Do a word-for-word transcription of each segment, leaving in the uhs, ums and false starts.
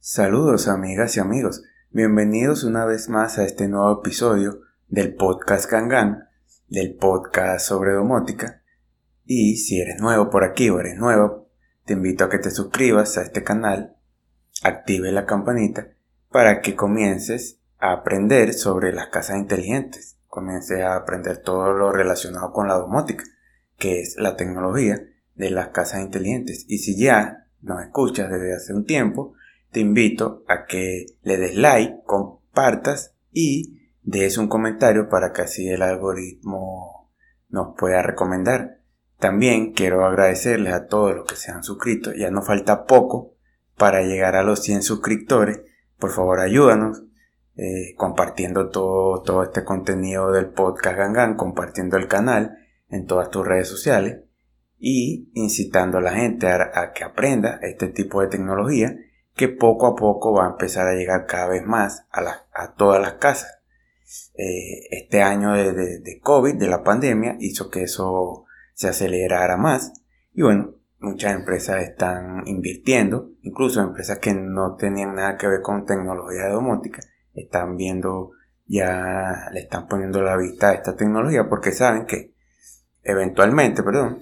Saludos amigas y amigos, bienvenidos una vez más a este nuevo episodio del podcast Gangan, del podcast sobre domótica. Y si eres nuevo por aquí o eres nuevo, te invito a que te suscribas a este canal, active la campanita para que comiences a aprender sobre las casas inteligentes, comiences a aprender todo lo relacionado con la domótica, que es la tecnología de las casas inteligentes. Y si ya nos escuchas desde hace un tiempo, te invito a que le des like, compartas y des un comentario para que así el algoritmo nos pueda recomendar. También quiero agradecerles a todos los que se han suscrito. Ya nos falta poco para llegar a los cien suscriptores. Por favor, ayúdanos eh, compartiendo todo, todo este contenido del podcast Gangan, compartiendo el canal en todas tus redes sociales y incitando a la gente a, a que aprenda este tipo de tecnología que poco a poco va a empezar a llegar cada vez más a, la, a todas las casas. Eh, este año de, de, de COVID, de la pandemia, hizo que eso se acelerara más. Y bueno, muchas empresas están invirtiendo, incluso empresas que no tenían nada que ver con tecnología de domótica, están viendo, ya le están poniendo la vista a esta tecnología porque saben que eventualmente, perdón,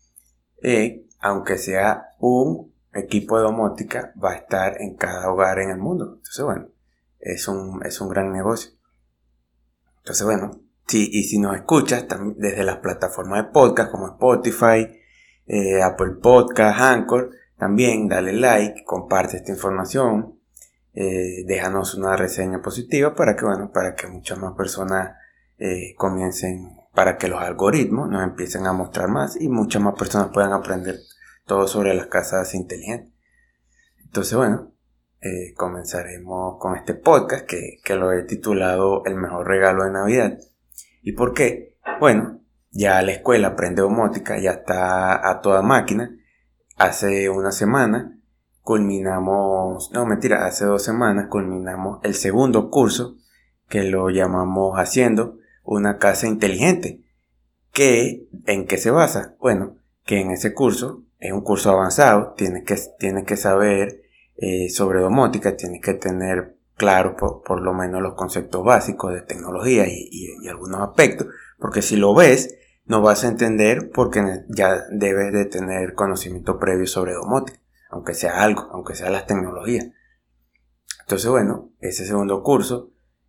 eh, aunque sea un equipo de domótica, va a estar en cada hogar en el mundo. Entonces, bueno, es un, es un gran negocio. Entonces, bueno, sí, y si nos escuchas también desde las plataformas de podcast como Spotify, eh, Apple Podcast, Anchor, también dale like, comparte esta información, eh, déjanos una reseña positiva para que, bueno, para que muchas más personas eh, comiencen, para que los algoritmos nos empiecen a mostrar más y muchas más personas puedan aprender todo sobre las casas inteligentes. Entonces, bueno, eh, comenzaremos con este podcast que, que lo he titulado El mejor regalo de Navidad. ¿Y por qué? Bueno, ya la escuela Aprende Domótica ya está a toda máquina. Hace una semana culminamos, no mentira, hace dos semanas culminamos el segundo curso que lo llamamos Haciendo una casa inteligente. ¿Qué, ¿En qué se basa? Bueno, que en ese curso es un curso avanzado, tienes que, tienes que saber eh, sobre domótica, tienes que tener claro por, por lo menos los conceptos básicos de tecnología y, y, y algunos aspectos, porque si lo ves no vas a entender porque ya debes de tener conocimiento previo sobre domótica, aunque sea algo, aunque sea las tecnologías. Entonces, bueno, ese segundo curso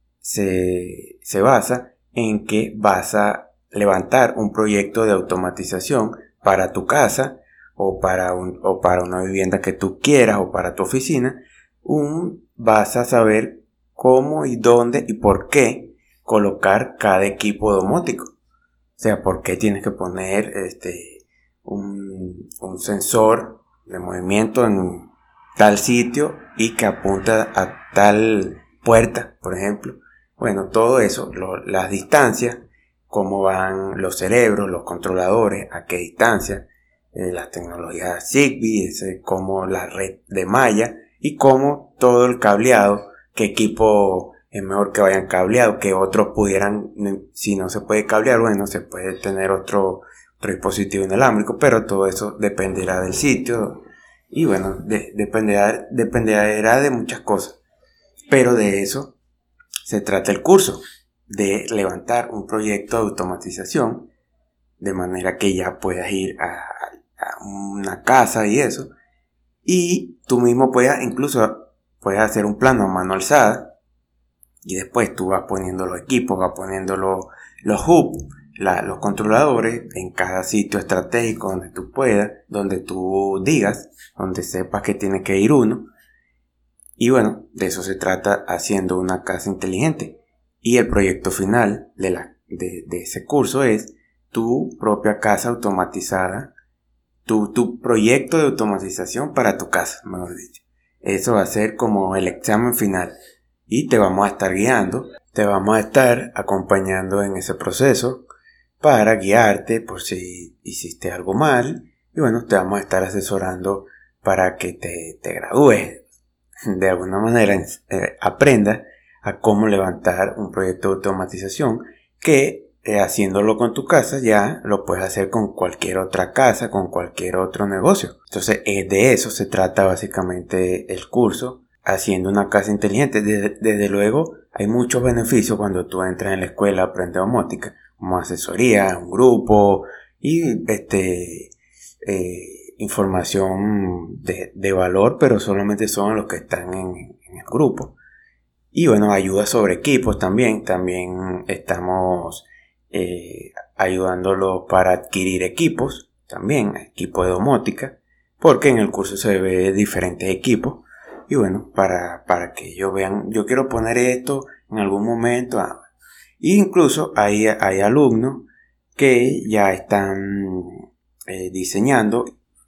se, se basa en que vas a levantar un proyecto de automatización para tu casa o para, un, o para una vivienda que tú quieras o para tu oficina. Un, vas a saber cómo y dónde y por qué colocar cada equipo domótico. O sea, por qué tienes que poner este, un, un sensor de movimiento en tal sitio y que apunta a tal puerta, por ejemplo. Bueno, todo eso, lo, las distancias, cómo van los cerebros, los controladores, a qué distancia, eh, las tecnologías Zigbee, ese, cómo la red de malla y cómo todo el cableado, qué equipo es mejor que vayan cableado, que otros pudieran, si no se puede cablear, bueno, se puede tener otro, otro dispositivo inalámbrico, pero todo eso dependerá del sitio y bueno, de, dependerá, dependerá de muchas cosas, pero de eso se trata el curso, de levantar un proyecto de automatización de manera que ya puedas ir a, a una casa y eso, y tú mismo puedas, incluso puedes hacer un plano a mano alzada y después tú vas poniendo los equipos, vas poniendo los, los hubs, la, los controladores en cada sitio estratégico donde tú puedas, donde tú digas, donde sepas que tiene que ir uno. Y bueno, de eso se trata haciendo una casa inteligente. Y el proyecto final de, la, de, de ese curso es tu propia casa automatizada, tu, tu proyecto de automatización para tu casa, mejor dicho. Eso va a ser como el examen final y te vamos a estar guiando, te vamos a estar acompañando en ese proceso para guiarte por si hiciste algo mal y bueno, te vamos a estar asesorando para que te, te gradúes. De alguna manera eh, aprendas a cómo levantar un proyecto de automatización que eh, haciéndolo con tu casa ya lo puedes hacer con cualquier otra casa, con cualquier otro negocio. Entonces eh, de eso se trata básicamente el curso haciendo una casa inteligente. Desde, desde luego hay muchos beneficios cuando tú entras en la escuela a aprender domótica, como asesoría, un grupo y este eh, información de, de valor, pero solamente son los que están en, en el grupo. Y bueno, ayuda sobre equipos también. También estamos eh, ayudándolos para adquirir equipos, también equipos de domótica, porque en el curso se ve diferentes equipos. Y bueno, para, para que ellos vean, yo quiero poner esto en algún momento. Ah, incluso hay, hay alumnos que ya están eh, diseñando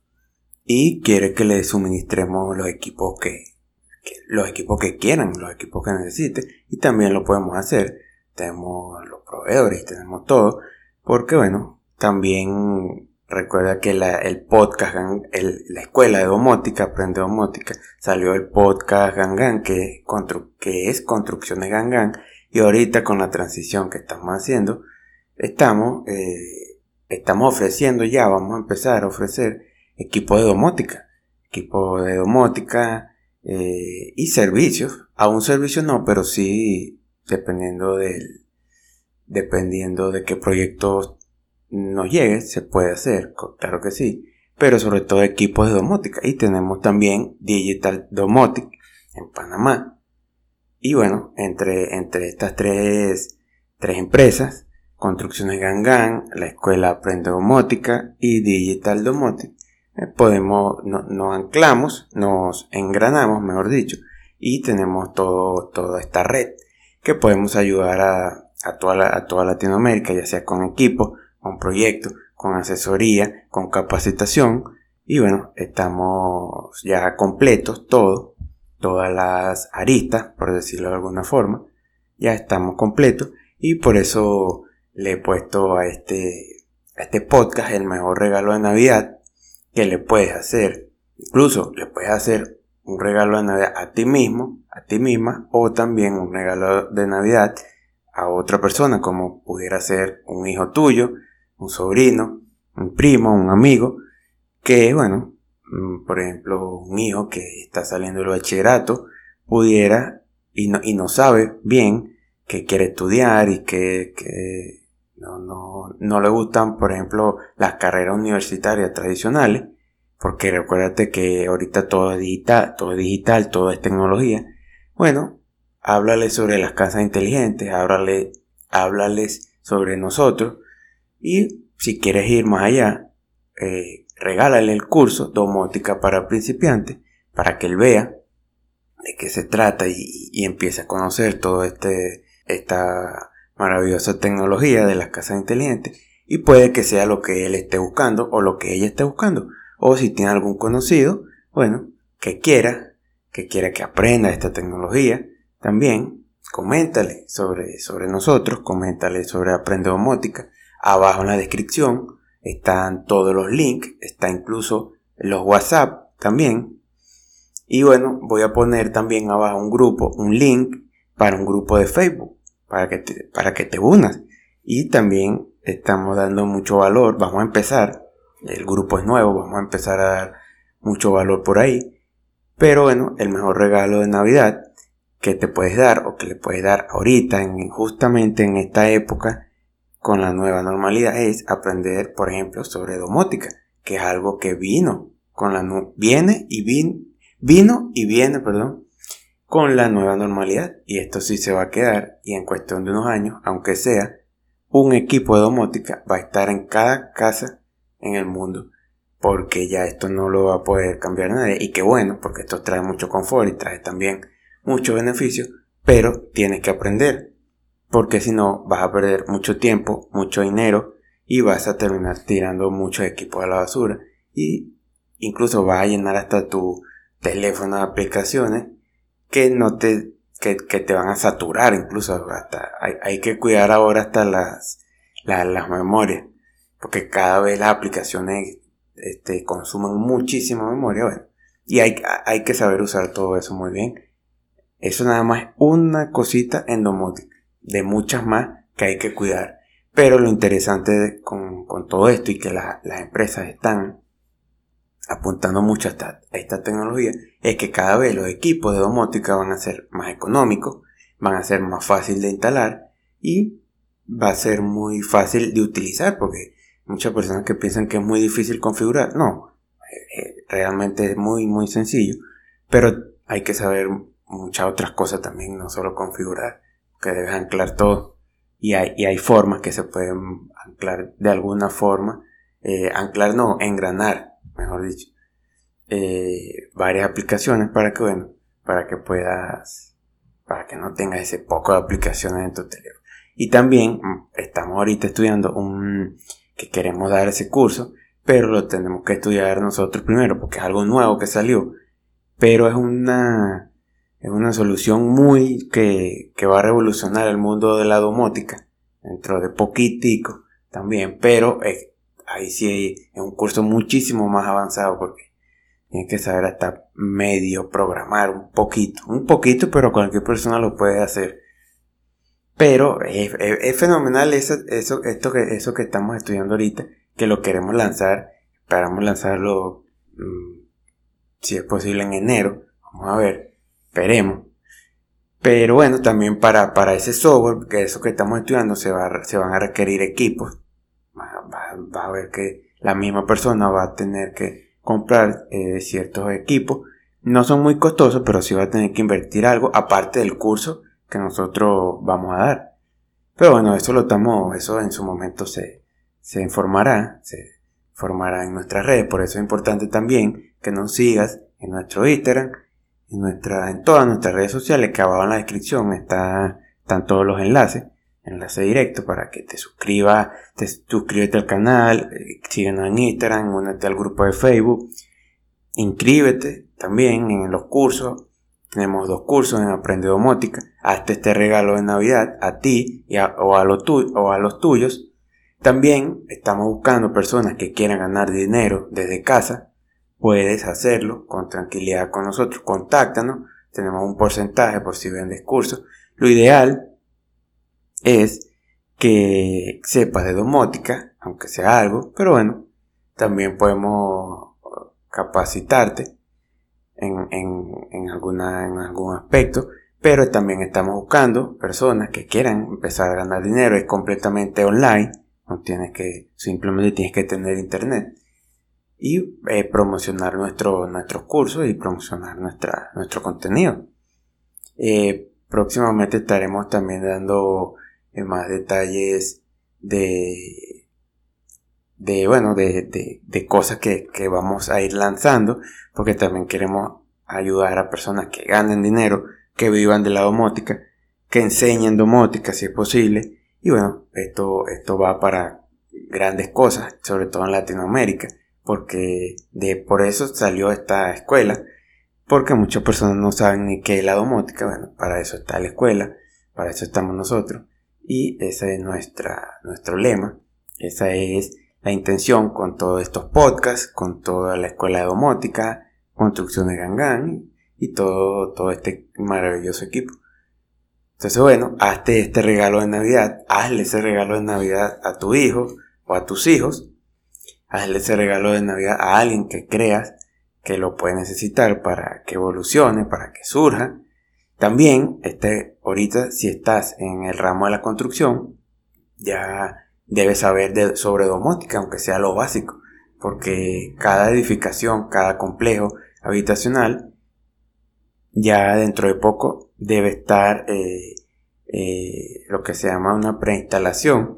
y quieren que les suministremos los equipos que, que, los equipos que quieran, los equipos que necesiten. Y también lo podemos hacer. Tenemos los proveedores, tenemos todo. Porque bueno, también recuerda que la, el podcast, el, la escuela de domótica, Aprende Domótica, salió el podcast Gangan, que, constru, que es Construcciones Gangan. Y ahorita con la transición que estamos haciendo, estamos, eh, estamos ofreciendo ya, vamos a empezar a ofrecer equipos de domótica. Equipos de domótica eh, y servicios. Aún servicios no, pero sí dependiendo del, dependiendo de qué proyectos nos llegue, se puede hacer, claro que sí, pero sobre todo equipos de domótica. Y tenemos también Digital Domotic en Panamá. Y bueno, entre, entre estas tres, tres empresas, Construcciones Gangan, la escuela Aprende Domótica y Digital Domotic, eh, podemos, no, nos anclamos, nos engranamos, mejor dicho, y tenemos todo, toda esta red que podemos ayudar a, a, toda la, a toda Latinoamérica, ya sea con equipos, con proyectos, con asesoría, con capacitación. Y bueno, estamos ya completos, todo, todas las aristas, por decirlo de alguna forma, ya estamos completos. Y por eso le he puesto a este, a este podcast el mejor regalo de Navidad que le puedes hacer. Incluso le puedes hacer un regalo de Navidad a ti mismo, a ti misma, o también un regalo de Navidad a otra persona, como pudiera ser un hijo tuyo, un sobrino, un primo, un amigo, que bueno, por ejemplo, un hijo que está saliendo del bachillerato, pudiera, y no, y no sabe bien que quiere estudiar y que, que no, no, no le gustan, por ejemplo, las carreras universitarias tradicionales, porque recuérdate que ahorita todo es digital, todo es digital, todo es tecnología. Bueno, háblale sobre las casas inteligentes, háblale, háblales sobre nosotros. Y si quieres ir más allá, eh, regálale el curso Domótica para principiantes, para que él vea de qué se trata y, y empiece a conocer toda este, esta maravillosa tecnología de las casas inteligentes. Y puede que sea lo que él esté buscando o lo que ella esté buscando. O si tiene algún conocido, bueno, que quiera, que quiera que aprenda esta tecnología, también coméntale sobre, sobre nosotros, coméntale sobre Aprende Domótica. Abajo en la descripción están todos los links, está incluso los WhatsApp también. Y bueno, voy a poner también abajo un grupo, un link para un grupo de Facebook, para que te, para que te unas. Y también estamos dando mucho valor, vamos a empezar, el grupo es nuevo, vamos a empezar a dar mucho valor por ahí. Pero bueno, el mejor regalo de Navidad que te puedes dar o que le puedes dar ahorita, en, justamente en esta época, con la nueva normalidad, es aprender, por ejemplo, sobre domótica, que es algo que vino con la nu- viene y vin- vino y viene, perdón, con la nueva normalidad. Y esto sí se va a quedar, y en cuestión de unos años, aunque sea, un equipo de domótica va a estar en cada casa en el mundo, porque ya esto no lo va a poder cambiar nadie. Y qué bueno, porque esto trae mucho confort y trae también muchos beneficios, pero tienes que aprender. Porque si no, vas a perder mucho tiempo, mucho dinero y vas a terminar tirando muchos equipos a la basura. Y incluso vas a llenar hasta tu teléfono de aplicaciones que no te, que, que te van a saturar. Incluso hasta hay, hay que cuidar ahora hasta las, las, las memorias. Porque cada vez las aplicaciones este, consumen muchísima memoria. Bueno, y hay, hay que saber usar todo eso muy bien. Eso nada más es una cosita en domótica, de muchas más que hay que cuidar. Pero lo interesante de, con, con todo esto y que la, las empresas están apuntando mucho a esta, a esta tecnología, es que cada vez los equipos de domótica van a ser más económicos, van a ser más fácil de instalar y va a ser muy fácil de utilizar, porque muchas personas que piensan que es muy difícil configurar, no, eh, realmente es muy muy sencillo, pero hay que saber muchas otras cosas también, no solo configurar, que debes anclar todo, y hay, y hay formas que se pueden anclar de alguna forma, eh, anclar no, engranar, mejor dicho, eh, varias aplicaciones para que, bueno, para que puedas, para que no tengas ese poco de aplicaciones en tu teléfono. Y también estamos ahorita estudiando un, que queremos dar ese curso, pero lo tenemos que estudiar nosotros primero, porque es algo nuevo que salió, pero es una, es una solución muy, que, que va a revolucionar el mundo de la domótica, dentro de poquitico también, pero es, ahí sí es un curso muchísimo más avanzado, porque tienes que saber hasta medio programar un poquito, un poquito, pero cualquier persona lo puede hacer. Pero es, es, es fenomenal eso, eso, esto que, eso que estamos estudiando ahorita, que lo queremos lanzar, esperamos lanzarlo, mmm, si es posible en enero, vamos a ver, esperemos. Pero bueno, también para, para ese software, que eso que estamos estudiando, se, va, se van a requerir equipos. Va, va, va a ver que la misma persona va a tener que comprar eh, ciertos equipos. No son muy costosos, pero sí va a tener que invertir algo, aparte del curso que nosotros vamos a dar. Pero bueno, eso lo estamos, eso en su momento se, se informará, se informará en nuestras redes. Por eso es importante también que nos sigas en nuestro Instagram, en nuestra, en todas nuestras redes sociales, que abajo en la descripción está, están todos los enlaces, enlace directo para que te suscribas, te suscríbete al canal, eh, síguenos en Instagram, únete al grupo de Facebook, inscríbete también en los cursos. Tenemos dos cursos en Aprende Domótica. Hazte este regalo de Navidad a ti y a, o, a lo tu, o a los tuyos. También estamos buscando personas que quieran ganar dinero desde casa. Puedes hacerlo con tranquilidad con nosotros. Contáctanos. Tenemos un porcentaje por si vendes cursos. Lo ideal es que sepas de domótica, aunque sea algo. Pero bueno, también podemos capacitarte En, en, en, alguna, en algún aspecto, pero también estamos buscando personas que quieran empezar a ganar dinero. Es completamente online, no tienes que, simplemente tienes que tener internet y eh, promocionar nuestro, nuestros cursos y promocionar nuestra, nuestro contenido. Eh, próximamente estaremos también dando eh, más detalles de de bueno de, de, de cosas que, que vamos a ir lanzando, porque también queremos ayudar a personas que ganen dinero, que vivan de la domótica, que enseñen domótica si es posible. Y bueno, esto, esto va para grandes cosas, sobre todo en Latinoamérica, porque de, por eso salió esta escuela, porque muchas personas no saben ni qué es la domótica. Bueno, para eso está la escuela, para eso estamos nosotros, y ese es nuestra, nuestro lema, esa es la intención con todos estos podcasts, con toda la escuela de domótica, Construcciones Gangan y todo, todo este maravilloso equipo. Entonces bueno, hazte este regalo de Navidad, hazle ese regalo de Navidad a tu hijo o a tus hijos, hazle ese regalo de Navidad a alguien que creas que lo puede necesitar para que evolucione, para que surja. También, este, ahorita si estás en el ramo de la construcción, ya debes saber de, sobre domótica, aunque sea lo básico, porque cada edificación, cada complejo habitacional, ya dentro de poco debe estar eh, eh, lo que se llama una preinstalación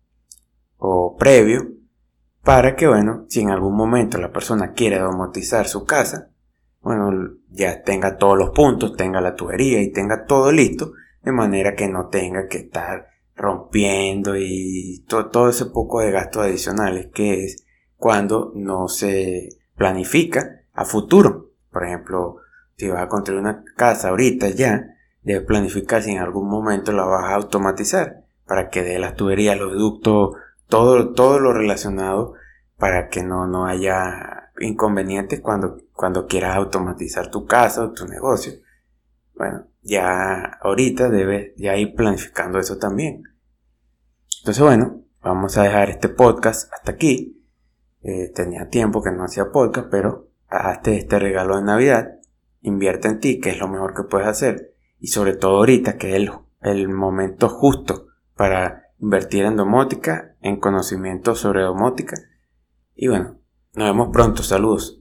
o previo, para que, bueno, si en algún momento la persona quiere domotizar su casa, bueno, ya tenga todos los puntos, tenga la tubería y tenga todo listo, de manera que no tenga que estar rompiendo y to- todo ese poco de gastos adicionales que es cuando no se planifica a futuro. Por ejemplo, si vas a construir una casa ahorita ya, debes planificar si en algún momento la vas a automatizar para que dé las tuberías, los ductos, todo, todo lo relacionado, para que no, no haya inconvenientes cuando, cuando quieras automatizar tu casa o tu negocio. Bueno, ya ahorita debes ya ir planificando eso también. Entonces bueno, vamos a dejar este podcast hasta aquí. Eh, tenía tiempo que no hacía podcast, pero hazte este regalo de Navidad. Invierte en ti, que es lo mejor que puedes hacer. Y sobre todo ahorita, que es el, el momento justo para invertir en domótica, en conocimiento sobre domótica. Y bueno, nos vemos pronto. Saludos.